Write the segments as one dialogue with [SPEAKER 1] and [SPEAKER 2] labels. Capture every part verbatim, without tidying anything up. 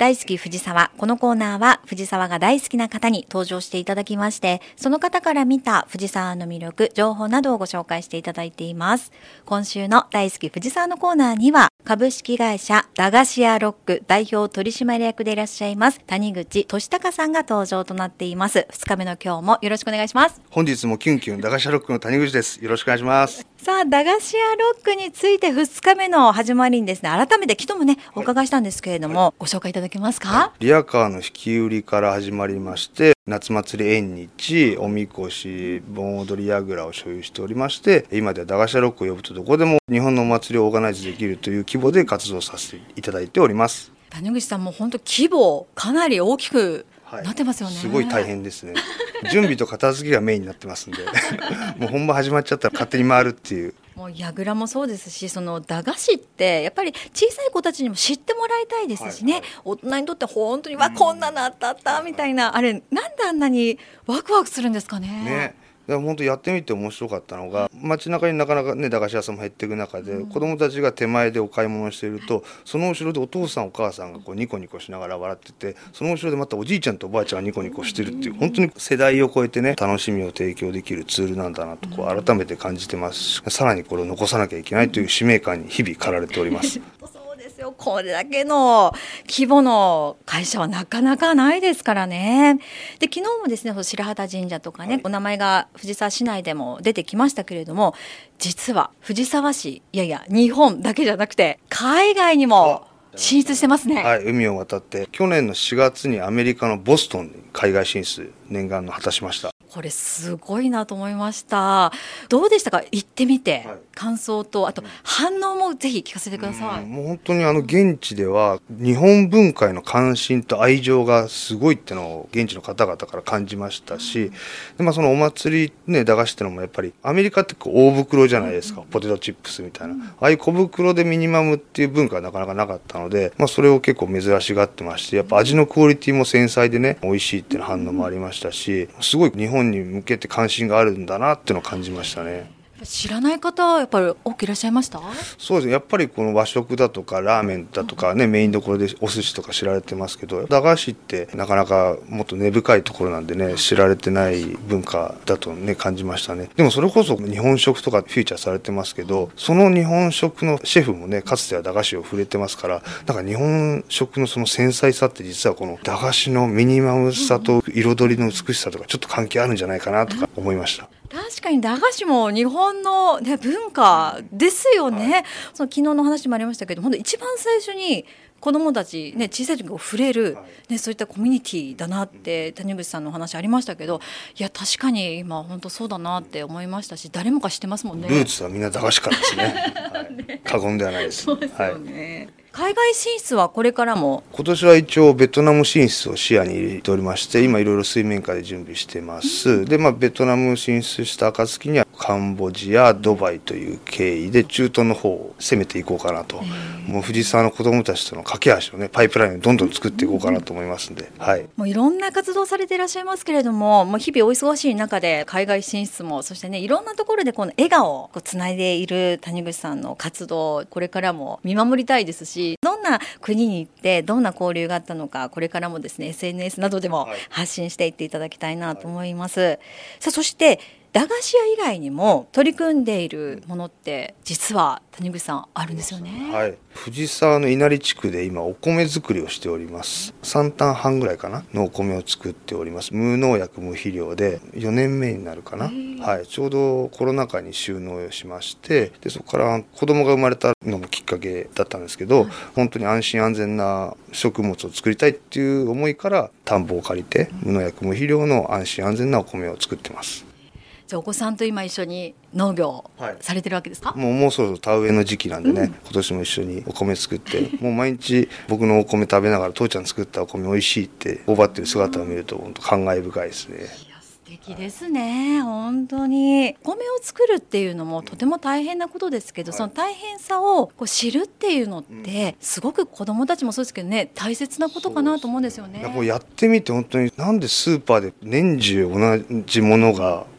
[SPEAKER 1] 大好き藤沢。このコーナーは藤沢が大好きな方に登場していただきまして、その方から見た藤沢の魅力、情報などをご紹介していただいています。今週の大好き藤沢のコーナーには、株式会社駄菓子屋ロック代表取締役でいらっしゃいます谷口俊孝さんが登場となっています。ふつかめの今日もよろしくお願いします。
[SPEAKER 2] 本日もキュンキュン駄菓子屋ロックの谷口です。よろしくお願いします。
[SPEAKER 1] さあ、駄菓子屋ロックについてふつかめの始まりにですね、改めて昨日もねお伺いしたんですけれども、はい、ご紹介いただけますか。はい、
[SPEAKER 2] リヤカーの引き売りから始まりまして、夏祭り縁日、おみこし、盆踊り櫓を所有しておりまして、今では駄菓子屋ロックを呼ぶとどこでも日本のお祭りをオーガナイズできるという規模で活動させていただいております。
[SPEAKER 1] 谷口さんも本当規模かなり大きくなってますよね。
[SPEAKER 2] はい、すごい大変ですね。準備と片付けがメインになってますんでもう本番始まっちゃったら勝手に回るっていう。
[SPEAKER 1] もう櫓もそうですし、その駄菓子ってやっぱり小さい子たちにも知ってもらいたいですしね、はいはい、大人にとって本当にわこんなのあったあったみたいな、あれなんであんなにワクワクするんですかね。
[SPEAKER 2] ね、だから本当やってみて面白かったのが、街中になかなかね駄菓子屋さんも減っていく中で、うん、子どもたちが手前でお買い物していると、その後ろでお父さんお母さんがこうニコニコしながら笑ってて、その後ろでまたおじいちゃんとおばあちゃんがニコニコしてるっていう、本当に世代を超えてね楽しみを提供できるツールなんだなとこう改めて感じてますし、さらにこれを残さなきゃいけないという使命感に日々駆られております
[SPEAKER 1] これだけの規模の会社はなかなかないですからね。で、昨日もですね白畑神社とかね、はい、お名前が藤沢市内でも出てきましたけれども、実は藤沢市、いやいや日本だけじゃなくて海外にも進出してますね。
[SPEAKER 2] はい、海を渡って去年のしがつにアメリカのボストンに海外進出念願の果たしました。
[SPEAKER 1] これすごいなと思いました。どうでしたか、行ってみて、はい、感想とあと反応もぜひ聞かせてください。
[SPEAKER 2] うん、もう本当にあの現地では日本文化への関心と愛情がすごいってのを現地の方々から感じましたし、うん、でまあ、そのお祭りね駄菓子ってのもやっぱりアメリカってこう大袋じゃないですか、うん、ポテトチップスみたいな、うん、ああいう小袋でミニマムっていう文化はなかなかなかったので、まあ、それを結構珍しがってまして、やっぱ味のクオリティも繊細でね美味しいっていうの反応もありましたし、すごい日本に向けて関心があるんだなっていうのを感じましたね。
[SPEAKER 1] 知らない方やっぱり多くいらっしゃいました？
[SPEAKER 2] そうですね、やっぱりこの和食だとかラーメンだとかね、うん、メインどころでお寿司とか知られてますけど、駄菓子ってなかなかもっと根深いところなんでね知られてない文化だとね感じましたね。でもそれこそ日本食とかフューチャーされてますけど、その日本食のシェフもねかつては駄菓子を触れてますから、なんか日本食のその繊細さって実はこの駄菓子のミニマムさと彩りの美しさとかちょっと関係あるんじゃないかなとか思いました。
[SPEAKER 1] 確かに駄菓子も日本の、ね、文化ですよね。はい、その昨日の話もありましたけど、本当一番最初に子どもたち、ね、小さい時に触れる、ね、そういったコミュニティだなって谷口さんのお話ありましたけど、いや確かに今本当そうだなって思いましたし、誰もが知ってますもんね。
[SPEAKER 2] ルーツはみんな駄菓子からですね。はい、過言ではないです。
[SPEAKER 1] そうですよね。はい、海外進出はこれからも？
[SPEAKER 2] 今年は一応ベトナム進出を視野に入れておりまして、今いろいろ水面下で準備してます。うん、で、まあ、ベトナム進出した暁にはカンボジア、ドバイという経緯で中東の方を攻めていこうかなと、もう藤沢の子どもたちとの架け橋をねパイプラインをどんどん作っていこうかなと思いますんで、はい、
[SPEAKER 1] もういろんな活動されていらっしゃいますけれども、もう日々お忙しい中で海外進出も、そしてねいろんなところでこの笑顔をこうつないでいる谷口さんの活動、これからも見守りたいですし、どんな国に行ってどんな交流があったのか、これからもですね エスエヌエス などでも発信していっていただきたいなと思います。はい、さあそして駄菓子屋以外にも取り組んでいるものって実は谷口さんあるんですよね。
[SPEAKER 2] はい、藤沢の稲荷地区で今お米作りをしております。さんタンはんぐらいかなのお米を作っております。無農薬無肥料でよねんめになるかな。はい、ちょうどコロナ禍に収納をしまして、でそこから子供が生まれたのもきっかけだったんですけど、はい、本当に安心安全な食物を作りたいっていう思いから田んぼを借りて無農薬無肥料の安心安全なお米を作ってます。
[SPEAKER 1] じゃあお子さんと今一緒に農業されてるわけですか？
[SPEAKER 2] はい、もうもうそろそろ田植えの時期なんでね、うん、今年も一緒にお米作ってもう毎日僕のお米食べながら父ちゃん作ったお米おいしいって頬張ってる姿を見ると本当感慨深いですね。
[SPEAKER 1] 素敵ですね。本当にお米を作るっていうのもとても大変なことですけど、はい、その大変さをこう知るっていうのってすごく子どもたちもそうですけどね、大切なことかなと思うんですよね。
[SPEAKER 2] こうやってみて本当になんでスーパーで年中同じものが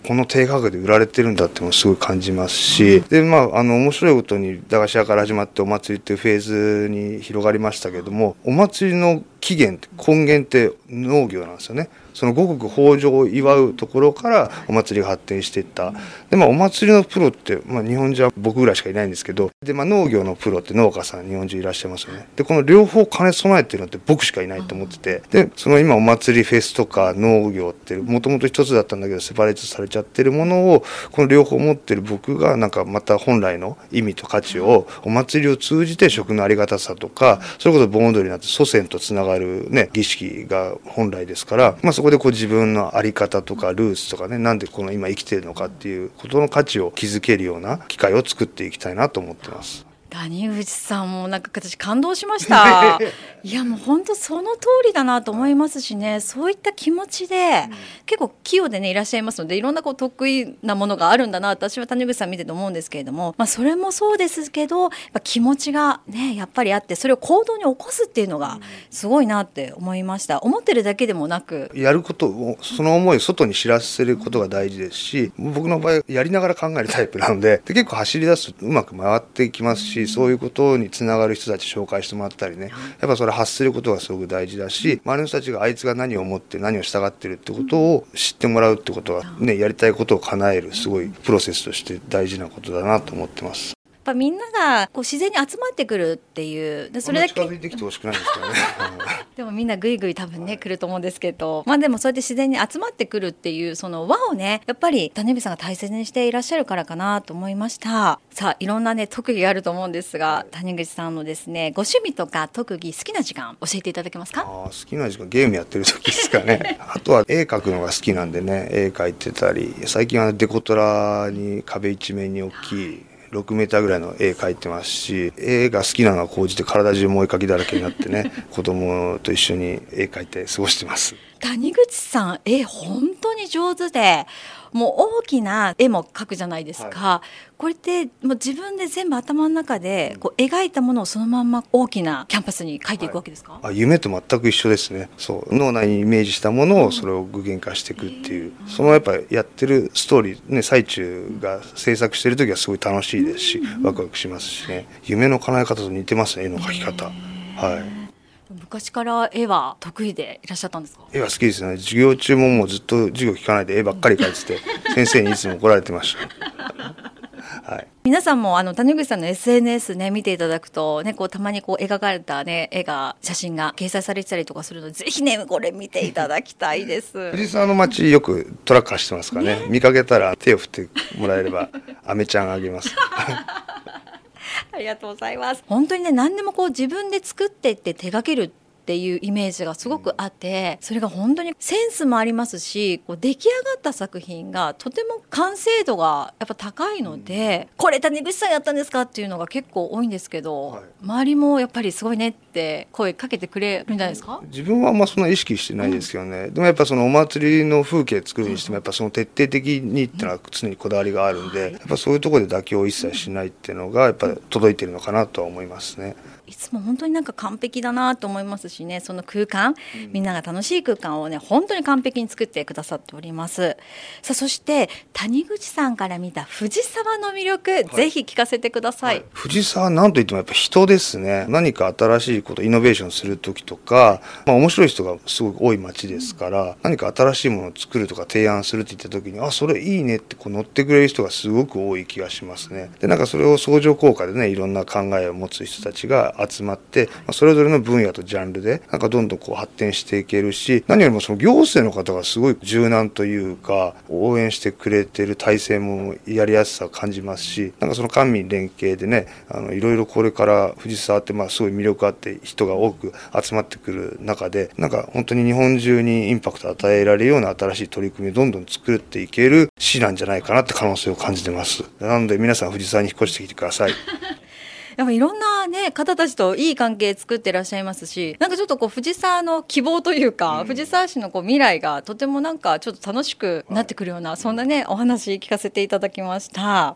[SPEAKER 2] この低価格で売られてるんだっていうのをすごい感じますし、でまああの面白いことに駄菓子屋から始まってお祭りっていうフェーズに広がりましたけれども、お祭りの起源根源って農業なんですよね。その五穀豊穣を祝うところからお祭りが発展していった。でまあお祭りのプロって、まあ、日本中は僕ぐらいしかいないんですけど、で、まあ、農業のプロって農家さん日本中いらっしゃいますよね。でこの両方兼ね備えてるのって僕しかいないと思ってて、でその今お祭りフェスとか農業ってもともと一つだったんだけどセパレートされちゃってるものをこの両方持ってる僕がなんかまた本来の意味と価値をお祭りを通じて食のありがたさとか、それこそ盆踊りになって祖先とつながるね儀式が本来ですから、まあ、そこでこう自分のあり方とかルーツとかね、なんでこの今生きてるのかっていうことの価値を築けるような機会を作っていきたいなと思ってます。
[SPEAKER 1] 谷口さんもなんか私感動しましたいやもう本当その通りだなと思いますしね、そういった気持ちで、うん、結構器用でねいらっしゃいますので、いろんなこう得意なものがあるんだな私は谷口さん見てて思うんですけれども、まあ、それもそうですけどやっぱ気持ちがねやっぱりあって、それを行動に起こすっていうのがすごいなって思いました。思ってるだけでもなく
[SPEAKER 2] やることを、その思いを外に知らせることが大事ですし、僕の場合やりながら考えるタイプなの で, で結構走り出すとうまく回っていきますし、そういうことにつながる人たち紹介してもらったりね、やっぱそれ発することがすごく大事だし、周りの人たちがあいつが何を思って何を従ってるってことを知ってもらうってことはね、やりたいことを叶えるすごいプロセスとして大事なことだなと思ってます。
[SPEAKER 1] やっぱみんながこう自然に集まってくるっていう、でそれだけ
[SPEAKER 2] 近づいてきてほしくないですからね
[SPEAKER 1] でもみんなぐいぐい多分ね来ると思うんですけど、まあでもそうやって自然に集まってくるっていうその輪をねやっぱり谷口さんが大切にしていらっしゃるからかなと思いました。さあいろんなね特技があると思うんですが、谷口さんのですねご趣味とか特技好きな時間教えていただけますか？
[SPEAKER 2] あ好きな時間ゲームやってる時ですかねあとは絵描くのが好きなんでね、絵描いてたり、最近はデコトラに壁一面に大きいろくメーターぐらいの絵描いてますし、絵が好きなのが高じて体中も絵描きだらけになってね子供と一緒に絵描いて過ごしてます。
[SPEAKER 1] 谷口さん絵本当に上手で、もう大きな絵も描くじゃないですか、はい、これってもう自分で全部頭の中でこう描いたものをそのまんま大きなキャンパスに描いていくわけですか？はい、
[SPEAKER 2] あ夢と全く一緒ですね。そう脳内にイメージしたものをそれを具現化していくっていう、そのやっぱやってるストーリー、ね、最中が制作してる時はすごい楽しいですし、ワクワクしますしね、夢の叶え方と似てますね、絵の描き方。はい。
[SPEAKER 1] 昔から絵は得意でいらっしゃったんですか？
[SPEAKER 2] 絵は好きですね。授業中ももうずっと授業聞かないで絵ばっかり描いてて先生にいつも怒られてましたはい、
[SPEAKER 1] 皆さんもあの谷口さんの エスエヌエス ね見ていただくとね、こうたまにこう描かれたね絵が写真が掲載されてたりとかするので、ぜひねこれ見ていただきたいです
[SPEAKER 2] 藤沢の街よくトラック走ってますからね、ね見かけたら手を振ってもらえればアメちゃんあげます
[SPEAKER 1] ありがとうございます。本当にね何でもこう自分で作っていって手掛けるっていうイメージがすごくあって、それが本当にセンスもありますし、こう出来上がった作品がとても完成度がやっぱ高いので、これ谷口さんやったんですかっていうのが結構多いんですけど、はい、周りもやっぱりすごいねって声かけてくれるんじゃないですか？
[SPEAKER 2] 自分はあんまそんな意識してないですけどね、うん、でもやっぱそのお祭りの風景作るにしてもやっぱその徹底的にっていうのは常にこだわりがあるんで、やっぱそういうところで妥協を一切しないっていうのがやっぱり届いてるのかなとは思いますね。
[SPEAKER 1] いつも本当になんか完璧だなと思いますしね、その空間、みんなが楽しい空間をね本当に完璧に作ってくださっております。さあそして谷口さんから見た藤沢の魅力、はい、ぜひ聞かせてください。はい、
[SPEAKER 2] 藤沢なんといってもやっぱ人ですね。何か新しいことイノベーションする時とか、まあ、面白い人がすごく多い街ですから、うん、何か新しいものを作るとか提案するって言った時にあそれいいねってこう乗ってくれる人がすごく多い気がしますね。でなんかそれを相乗効果でねいろんな考えを持つ人たちが集まって、まあ、それぞれの分野とジャンルでなんかどんどんこう発展していけるし、何よりもその行政の方がすごい柔軟というか応援してくれてる体制もやりやすさを感じますし、なんかその官民連携でねあのいろいろこれから藤沢ってまあすごい魅力あって人が多く集まってくる中で、なんか本当に日本中にインパクトを与えられるような新しい取り組みをどんどん作っていける市なんじゃないかなって可能性を感じてます。なので皆さん藤沢に引っ越してきてください
[SPEAKER 1] やっぱいろんなね方たちといい関係作ってらっしゃいますし、なんかちょっとこう藤沢の希望というか、うん、藤沢市のこう未来がとてもなんかちょっと楽しくなってくるような、はい、そんなねお話聞かせていただきました。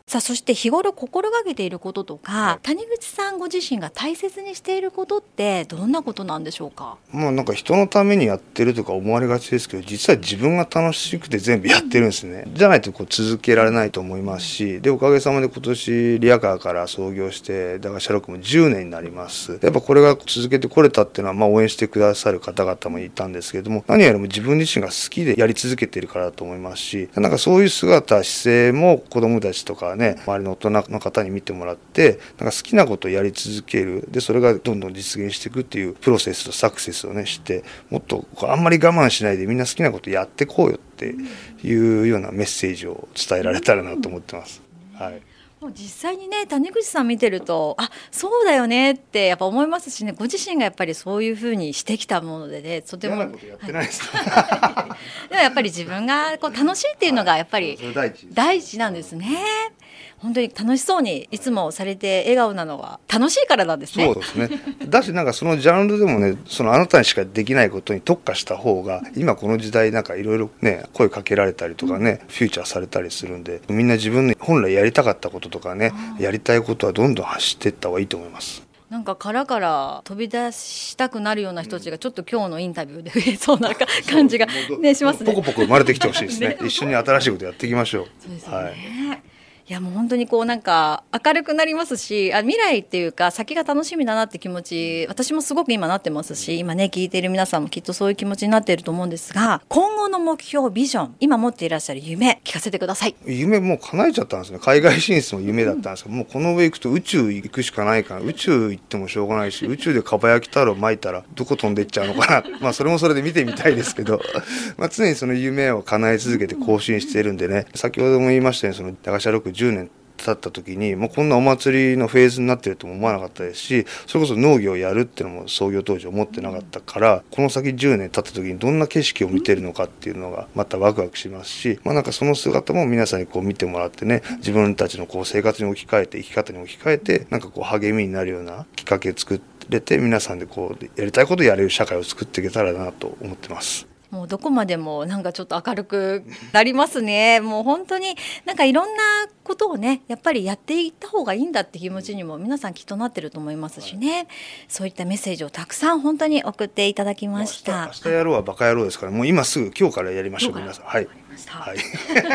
[SPEAKER 1] さあそして日頃心がけていることとか、はい、谷口さんご自身が大切にしていることってどんなことなんでしょうか。
[SPEAKER 2] まあなんか人のためにやってるとか思われがちですけど、実は自分が楽しくて全部やってるんですね、うん、じゃないとこう続けられないと思いますし、でおかげさまで今年リヤカーから創業して駄菓子屋ロックもじゅうねんになります。やっぱこれが続けてこれたっていうのは、まあ応援してくださる方々もいたんですけれども、何よりも自分自身が好きでやり続けているからだと思いますし、なんかそういう姿姿勢も子どもたちとかね、周りの大人の方に見てもらって、なんか好きなことをやり続ける、でそれがどんどん実現していくっていうプロセスとサクセスをねして、もっとあんまり我慢しないでみんな好きなことやってこうよっていうようなメッセージを伝えられたらなと思ってます。はい。
[SPEAKER 1] もう実際にね谷口さん見てると、あそうだよねってやっぱ思いますしね、ご自身がやっぱりそういうふうにしてきたものでね、とても
[SPEAKER 2] 嫌なことやってないです、
[SPEAKER 1] はい、でもやっぱり自分がこう楽しいっていうのがやっぱり第一なんですね。本当に楽しそうにいつもされて笑顔なのは楽しいからなんですね。
[SPEAKER 2] そうですね。だしなんかそのジャンルでもね、そのあなたにしかできないことに特化した方が、今この時代なんかいろいろね声かけられたりとかね、うん、フューチャーされたりするんで、みんな自分の本来やりたかったこととかね、やりたいことはどんどん走っていった方がいいと思います。
[SPEAKER 1] なんか殻から飛び出したくなるような人たちがちょっと今日のインタビューで増えそうな感じが、ね、しますね。
[SPEAKER 2] ポコポコ生まれてきてほしいですね。ね、一緒に新しいことやっていきましょう。
[SPEAKER 1] そうですよね。はい、いやもう本当にこうなんか明るくなりますし、あ未来っていうか先が楽しみだなって気持ち、私もすごく今なってますし、今ね聞いている皆さんもきっとそういう気持ちになっていると思うんですが、今後の目標ビジョン、今持っていらっしゃる夢聞かせてください。
[SPEAKER 2] 夢もう叶えちゃったんですね。海外進出も夢だったんですけど、うん、もうこの上行くと宇宙行くしかないから、宇宙行ってもしょうがないし、宇宙でかば焼き太郎巻いたらどこ飛んでいっちゃうのかなまあそれもそれで見てみたいですけどまあ常にその夢を叶え続けて更新しているんでね、先ほども言いましたように、その駄菓子屋ロックじゅうねん経った時にもうこんなお祭りのフェーズになってるとも思わなかったですし、それこそ農業をやるっていうのも創業当時思ってなかったから、この先じゅうねん経った時にどんな景色を見てるのかっていうのがまたワクワクしますし、まあなんかその姿も皆さんにこう見てもらってね、自分たちのこう生活に置き換えて、生き方に置き換えて、なんかこう励みになるようなきっかけを作れて、皆さんでこうやりたいことをやれる社会を作っていけたらなと思ってます。
[SPEAKER 1] もうどこまでもなんかちょっと明るくなりますね。もう本当になんかいろんなことをねやっぱりやっていった方がいいんだって気持ちにも皆さんきっとなってると思いますしね、はい、そういったメッセージをたくさん本当に送っていただきました。
[SPEAKER 2] 明日、明日やろうはバカ野郎ですから、もう今すぐ今日からやりましょう皆さん。はい。はい、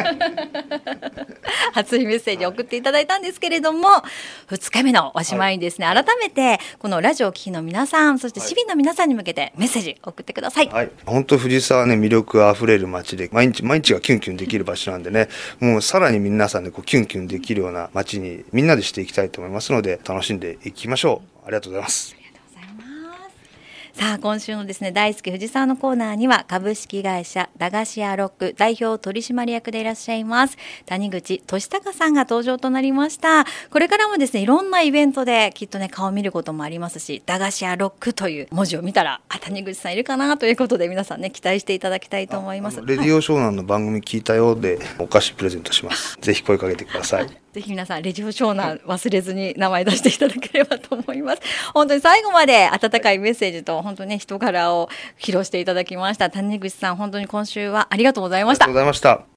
[SPEAKER 1] 熱いメッセージを送っていただいたんですけれども、ふつかめのおしまいにですね、はい、改めてこのラジオを聴きの皆さん、そして市民の皆さんに向けてメッセージ送ってください。
[SPEAKER 2] はい、本当藤沢はね魅力あふれる街で、毎日毎日がキュンキュンできる場所なんでね、もうさらに皆さんでこうキュンキュンできるような街にみんなでしていきたいと思いますので、楽しんでいきましょう。ありがとうございます。
[SPEAKER 1] さあ今週のですね大好き藤沢のコーナーには、株式会社駄菓子屋ロック代表取締役でいらっしゃいます谷口俊孝さんが登場となりました。これからもですねいろんなイベントできっとね顔を見ることもありますし、駄菓子屋ロックという文字を見たら、あ谷口さんいるかなということで、皆さんね期待していただきたいと思います。
[SPEAKER 2] レディオ湘南の番組聞いたようで、はい、お菓子プレゼントします。ぜひ声かけてください。
[SPEAKER 1] ぜひ皆さんレジオ湘南忘れずに名前出していただければと思います。本当に最後まで温かいメッセージと本当に、ね、人柄を披露していただきました。谷口さん本当に今週はありがとうございました。
[SPEAKER 2] ありがとうございました。